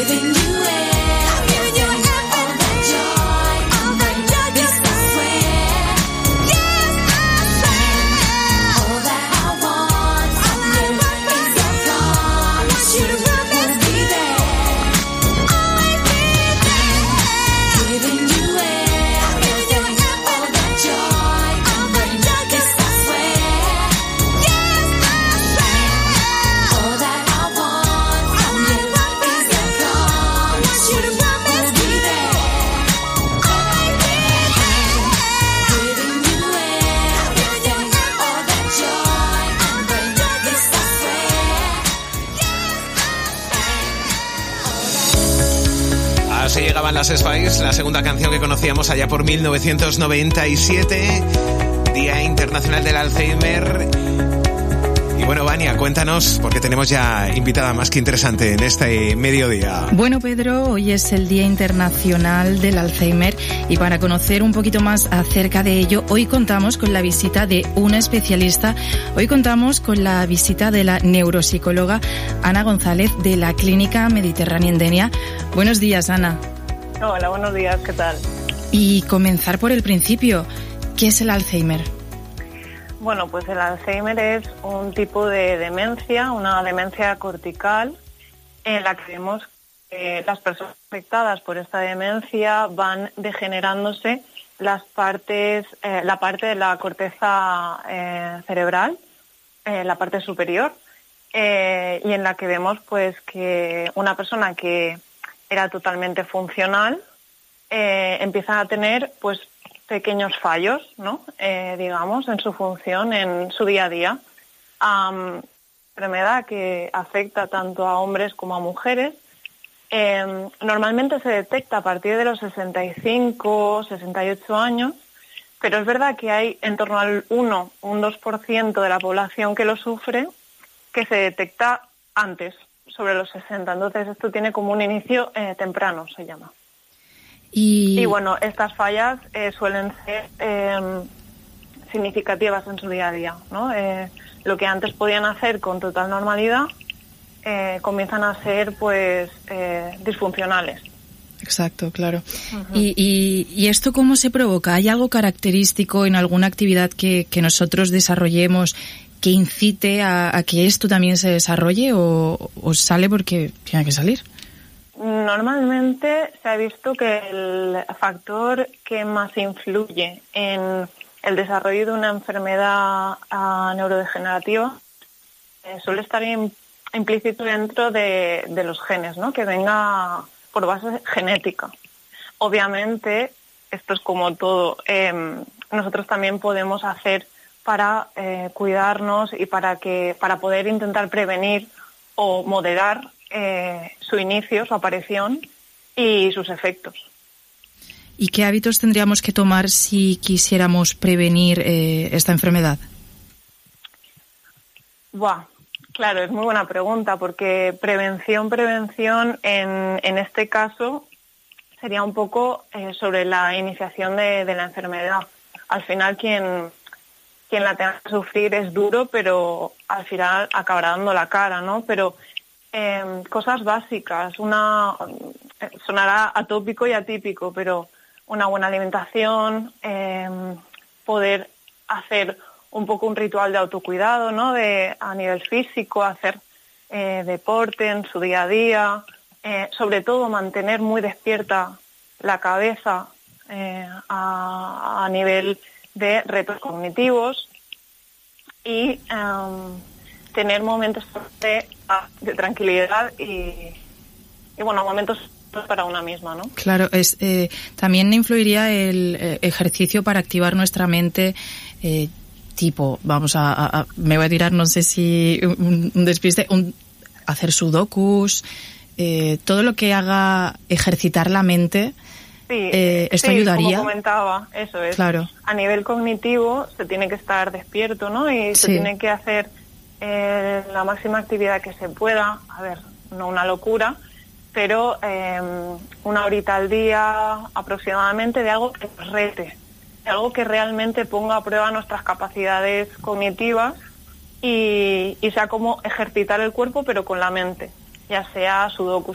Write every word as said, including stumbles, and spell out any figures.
Así llegaban las Spice, la segunda canción que conocíamos allá por mil novecientos noventa y siete, Día Internacional del Alzheimer. Y bueno, Vania, cuéntanos, porque tenemos ya invitada más que interesante en este mediodía. Bueno, Pedro, hoy es el Día Internacional del Alzheimer y para conocer un poquito más acerca de ello, hoy contamos con la visita de una especialista. Hoy contamos con la visita de la neuropsicóloga Ana González de la Clínica Mediterránea en Denia. Buenos días, Ana. Hola, buenos días, ¿qué tal? Y comenzar por el principio, ¿qué es el Alzheimer? Bueno, pues el Alzheimer es un tipo de demencia, una demencia cortical, en la que vemos que las personas afectadas por esta demencia van degenerándose las partes, eh, la parte de la corteza eh, cerebral, eh, la parte superior, eh, y en la que vemos pues que una persona que era totalmente funcional eh, empieza a tener pues pequeños fallos, ¿no? Eh, digamos, en su función, en su día a día. Um, enfermedad que afecta tanto a hombres como a mujeres. Eh, normalmente se detecta a partir de los sesenta y cinco, sesenta y ocho años, pero es verdad que hay en torno al uno, un dos por ciento de la población que lo sufre, que se detecta antes, sobre los sesenta. Entonces esto tiene como un inicio eh, temprano, se llama. Y, y bueno, estas fallas eh, suelen ser eh, significativas en su día a día, ¿no? Eh, lo que antes podían hacer con total normalidad eh, comienzan a ser pues eh, disfuncionales. Exacto, claro. Uh-huh. Y, y, ¿Y esto cómo se provoca? ¿Hay algo característico en alguna actividad que, que nosotros desarrollemos que incite a, a que esto también se desarrolle o, o sale porque tiene que salir? Normalmente se ha visto que el factor que más influye en el desarrollo de una enfermedad uh, neurodegenerativa eh, suele estar in, implícito dentro de, de los genes, ¿no? Que venga por base genética. Obviamente, esto es como todo, eh, nosotros también podemos hacer para eh, cuidarnos y para que para poder intentar prevenir o moderar Eh, su inicio, su aparición y sus efectos. ¿Y qué hábitos tendríamos que tomar si quisiéramos prevenir eh, esta enfermedad? Buah, claro, es muy buena pregunta porque prevención, prevención en, en este caso sería un poco eh, sobre la iniciación de, de la enfermedad. Al final quien, quien la tenga que sufrir es duro, pero al final acabará dando la cara, ¿no? Pero Eh, cosas básicas, una eh, sonará atópico y atípico, pero una buena alimentación, eh, poder hacer un poco un ritual de autocuidado, ¿no? De a nivel físico, hacer eh, deporte en su día a día, eh, sobre todo mantener muy despierta la cabeza eh, a, a nivel de retos cognitivos y um, tener momentos de, de tranquilidad y, y, bueno, momentos para una misma, ¿no? Claro, es eh, también influiría el eh, ejercicio para activar nuestra mente, eh, tipo, vamos a, a, a, me voy a tirar, no sé si un, un despiste, un, hacer sudokus, eh, todo lo que haga ejercitar la mente. Sí, eh, ¿esto sí, ayudaría? Como comentaba, eso es. Claro. A nivel cognitivo se tiene que estar despierto, ¿no? Y se sí. tiene que hacer Eh, la máxima actividad que se pueda, a ver, no una locura, pero eh, una horita al día aproximadamente de algo que nos rete, de algo que realmente ponga a prueba nuestras capacidades cognitivas y, y sea como ejercitar el cuerpo pero con la mente, ya sea sudoku,